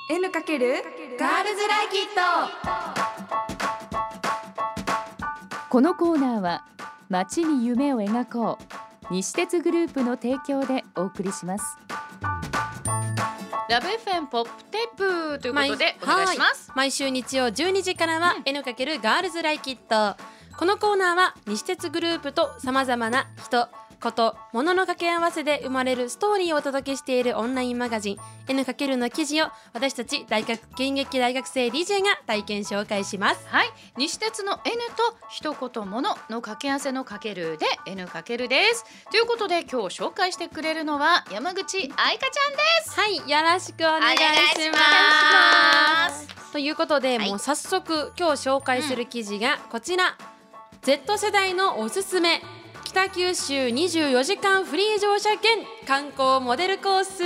N× ガールズライキット。 このコーナーは街に夢を描こう西鉄グループの提供でお送りします。 ラブ FM ポップテープということでお願いします。 毎週日曜12時からは N× ガールズライキット。このコーナーは西鉄グループとさまざまな人こと物の掛け合わせで生まれるストーリーをお届けしているオンラインマガジン N× の記事を私たち現役大学生 DJ が体験紹介します。 はい、西鉄の N と一言物の掛け合わせのかけるで N× です。ということで今日紹介してくれるのは山口愛花ちゃんです。 はい、よろしくお願いします。ということで、もう早速今日紹介する記事がこちら、Z 世代のおすすめ北九州24時間フリー乗車券観光モデルコース。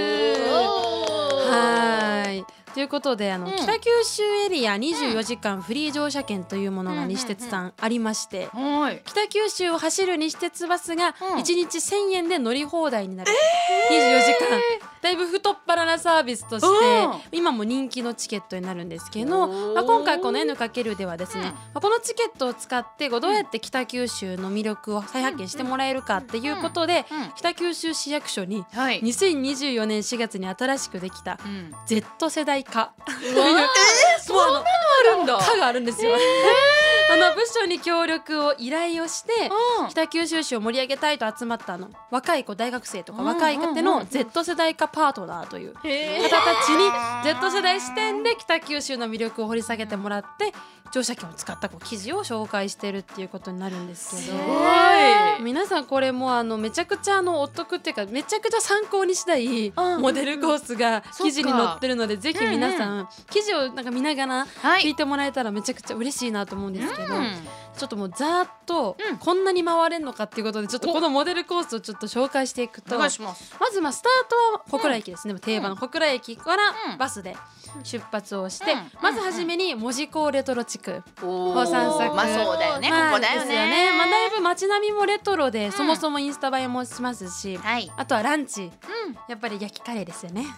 はい、ということで北九州エリア24時間フリー乗車券というものが西鉄さんありまして、北九州を走る西鉄バスが1日1000円で乗り放題になる、24時間、だいぶ太っ腹なサービスとして今も人気のチケットになるんですけど、今回この N× ではですね、このチケットを使ってどうやって北九州の魅力を再発見してもらえるかっていうことで、北九州市役所に2024年4月に新しくできた Z 世代課というそんなのあるんだ。 課があるんですよ。部署に協力を依頼をして北九州市を盛り上げたいと集まった若い子、大学生とか若い方の Z 世代化パートナーという方たちに Z 世代視点で北九州の魅力を掘り下げてもらって乗車券を使った記事を紹介してるっていうことになるんですけど、皆さんこれもめちゃくちゃお得っていうかめちゃくちゃ参考にしたいモデルコースが記事に載ってるので、ぜひ皆さん記事を見ながら聞いてもらえたらめちゃくちゃ嬉しいなと思うんですけど、ちょっともうざーっとこんなに回れんのかっていうことでちょっとこのモデルコースをちょっと紹介していくと、まずスタートは小倉駅ですね。定番の小倉駅からバスで出発をして、まずはじめに門司港レトロ地区を散策。 まあそうだよね、ここだよね。 だいぶ街並みもレトロで、そもそもインスタ映えもしますし、あとはランチ、やっぱり焼きカレーですよね。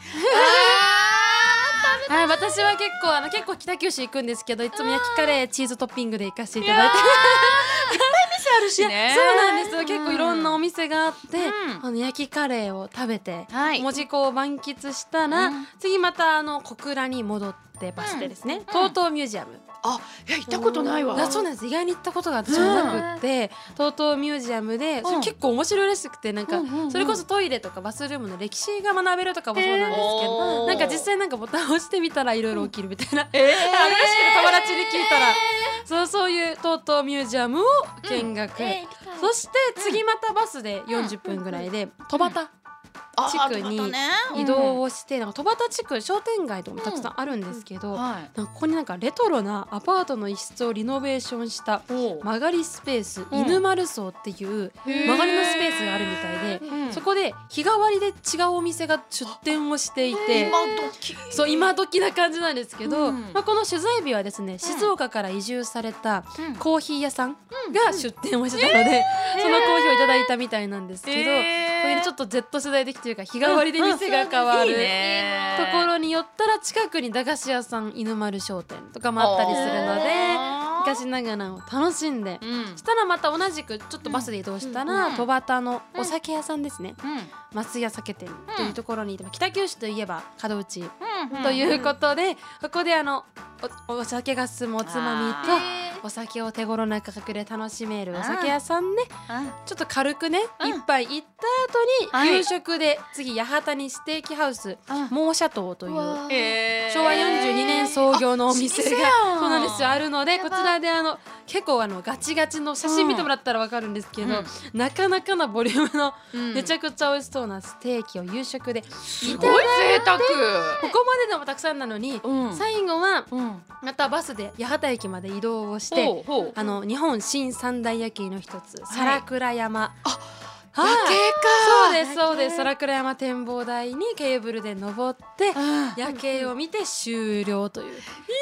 はい、私は結構北九州行くんですけど、いつも焼きカレーチーズトッピングで行かせていただいて、いっぱい店あるしね。 そうなんですよ。結構いろんなお店があって、焼きカレーを食べて門司港を満喫したら、次また小倉に戻ってバスでですね、TOTOミュージアム。 いや行ったことないわ。 そうなんです。意外に行ったことが私もなくって、TOTOミュージアムでそれ結構面白いらしくて、それこそトイレとかバスルームの歴史が学べるとかもそうなんですけど、実際ボタンを押してみたらいろいろ起きるみたいな、新しく友達に聞いたら、そういうTOTOミュージアムを見学、そして次またバスで40分ぐらいで戸端地区に移動をして、戸端地区商店街とかもたくさんあるんですけど、ここにレトロなアパートの一室をリノベーションした曲がりスペース、犬丸荘っていう曲がりのスペースがあるみたいで、そこで日替わりで違うお店が出店をしていて、今時な感じなんですけど、この取材日はですね、静岡から移住されたコーヒー屋さんが出店をしてたので、そのコーヒーをいただいたみたいなんですけど、これちょっと Z 世代的というか日替わりで店が変わるところに寄ったら、近くに駄菓子屋さん犬丸商店とかもあったりするので、昔ながらを楽しんで、したらまた同じくちょっとバスで移動したら、戸端のお酒屋さんですね、松屋酒店というところに、北九州といえば門内ということで、ここでお酒が進むおつまみとお酒を手頃な価格で楽しめるお酒屋さんで、ちょっと軽くね一杯行った後に夕食で次八幡にステーキハウスモーシャトーという昭和42年創業のお店がそうなんですよあるので、こちらで結構ガチガチの写真見てもらったら分かるんですけど、なかなかなボリュームのめちゃくちゃ美味しそうなステーキを夕食でいただいて、 すごい贅沢。 ここまででもたくさんなのに、最後はまたバスで八幡駅まで移動をして、日本新三大夜景の一つ皿倉山、 夜景か。 そうです皿倉山展望台にケーブルで登って夜景を見て終了という、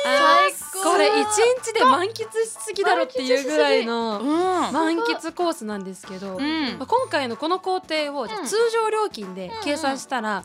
これ1日で満喫しすぎだろっていうぐらいの満喫コースなんですけど、今回のこの工程を通常料金で計算したら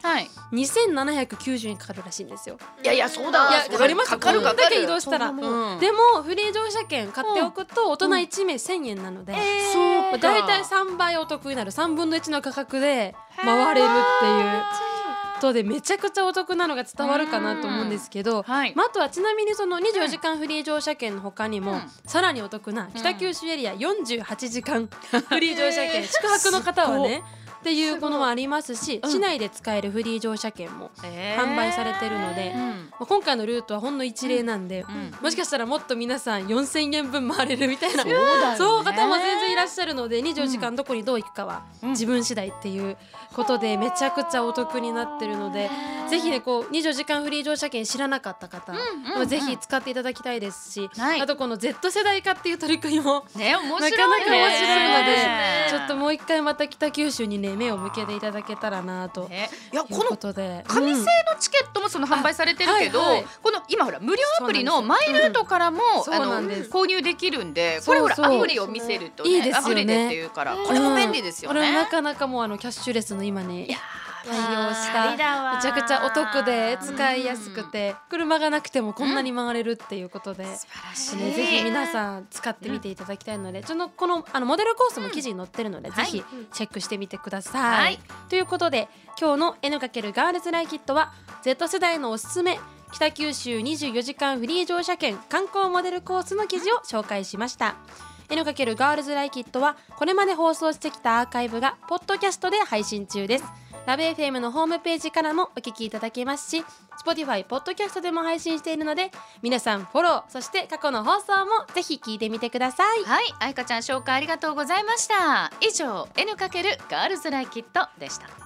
2790円かかるらしいんですよ。 いやいやそうだわ。 かかります。 かかるこんだけ移動したら。でもフリー乗車券買っておくと大人1名1000円なので、だいたい3倍お得になる3分の1の価格で回れるっていうことでめちゃくちゃお得なのが伝わるかなと思うんですけど、あとはちなみにその24時間フリー乗車券の他にもさらにお得な北九州エリア48時間フリー乗車券、宿泊の方はねっていうものもありますし、市内で使えるフリー乗車券も販売されてるので、今回のルートはほんの一例なんで、もしかしたらもっと皆さん4000円分回れるみたいなそう方も全然いらっしゃるので、24時間どこにどう行くかは自分次第っていうことでめちゃくちゃお得になってるので、ぜひねこう24時間フリー乗車券知らなかった方はぜひ使っていただきたいですし、あとこの Z 世代化っていう取り組みもなかなか面白いので、ちょっともう一回また北九州にね目を向けていただけたらなということで、 紙製のチケットもその販売されてるけど、この今ほら無料アプリのマイルートからも購入できるんで、これほらアプリを見せるとねアプリでっていうからこれも便利ですよね。 これなかなかもうキャッシュレスの今ね対応しためちゃくちゃお得で使いやすくて、車がなくてもこんなに回れるっていうことで、 素晴らしい。 ぜひ皆さん使ってみていただきたいので、このモデルコースも記事に載ってるので、ぜひチェックしてみてください。ということで今日の N× ガールズライキットは Z 世代のおすすめ北九州24時間フリー乗車券観光モデルコースの記事を紹介しました。N× ガールズライキットはこれまで放送してきたアーカイブがポッドキャストで配信中です。ラブ FM のホームページからもお聞きいただけますし、 Spotify ポッドキャストでも配信しているので、皆さんフォロー、そして過去の放送もぜひ聞いてみてください。 はい、愛花ちゃん紹介ありがとうございました。以上 N× ガールズライキットでした。